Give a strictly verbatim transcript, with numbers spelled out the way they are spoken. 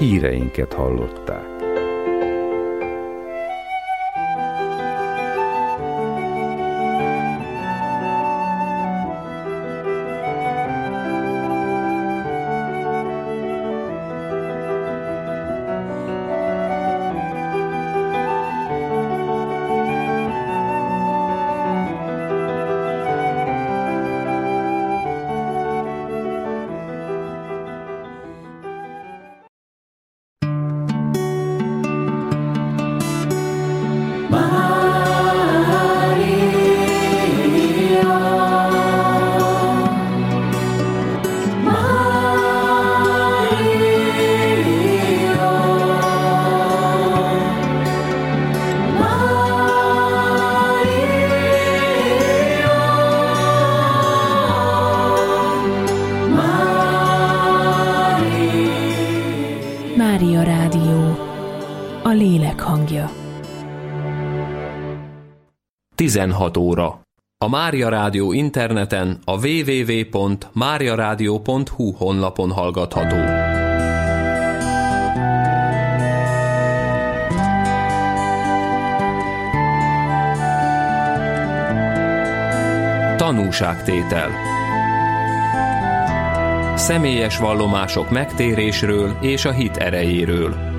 híreinket hallották. Mária Rádió, a lélek hangja. tizenhat óra. A Mária Rádió interneten a double-u double-u double-u pont mária rádió pont hu honlapon hallgatható. Tanúságtétel. Személyes vallomások megtérésről és a hit erejéről.